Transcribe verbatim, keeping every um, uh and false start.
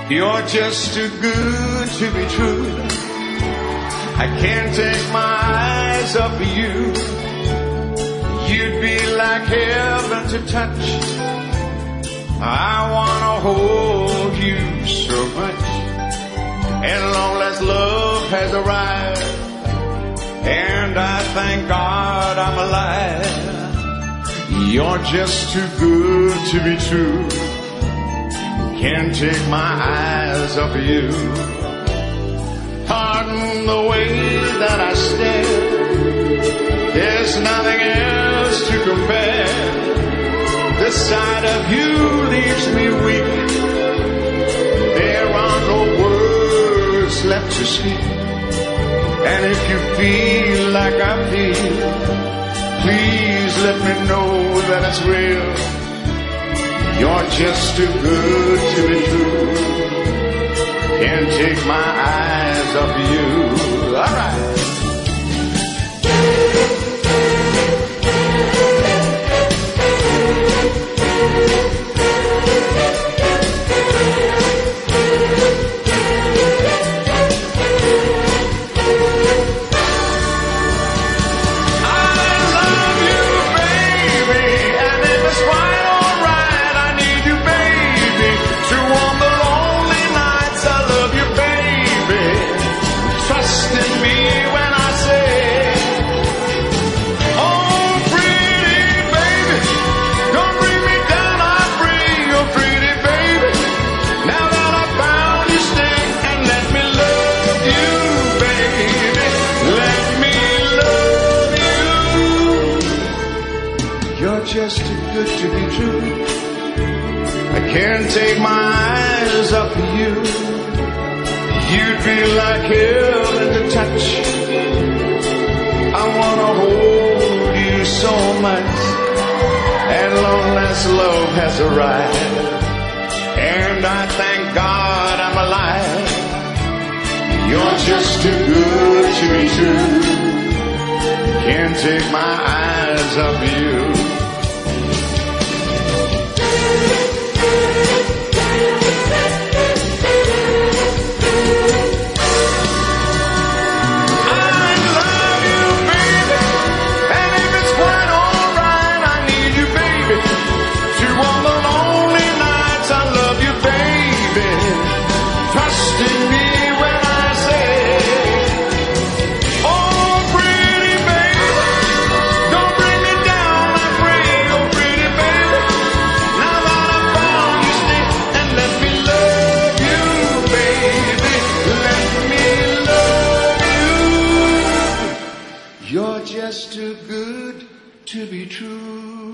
You're just too good to be true. I can't take my eyes off of you. You'd be like heaven to touch. I wanna hold you so much. And long as love has arrived, and I thank God I'm alive. You're just too good to be true. Can't take my eyes off of you. Pardon the way that I stare. There's nothing else to compare. The sight of you leaves me weak. There are no words left to speak. And if you feel like I feel, please let me know that it's real. You're just too good to be true. Can't take my eyes off you. All right. Just too good to be true. I can't take my eyes off of you. You'd be like heaven to touch. I wanna hold you so much. At long as love has arrived, and I thank God I'm alive. You're just too good to be true. Can't take my eyes off of you. You're just too good to be true.